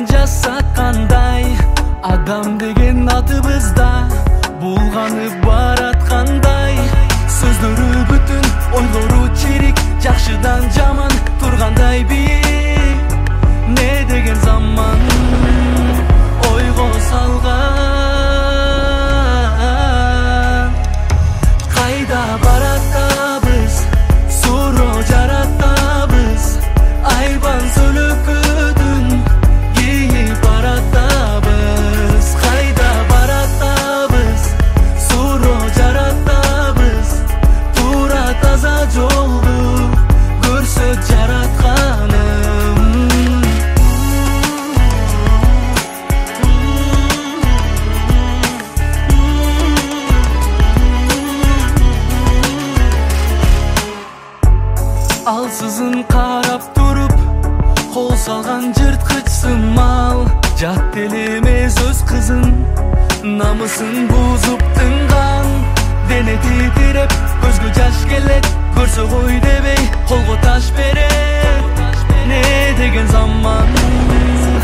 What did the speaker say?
жасаткандай, адам деген атыбызда булганып бараткандай. Сөздөрү бүтүн, ойлору чирик, жакшыдан жаман тургандай бийик. Не деген заман ойго салган. Кайда баратабыз, суроо жаратабыз, айбан сөлөкөдүн кийип баратабыз. Кайда баратабыз, суроо жаратабыз, туура таза жолду көрсөт жаратканым. Алсызын карап туруп, кол салган жырткыч сымал, жат эл эмес өз кызын, намысын бузуп тынган. Дене титиреп, көзгө жаш келет, көрсө кой дебей колго таш берет. Не деген заман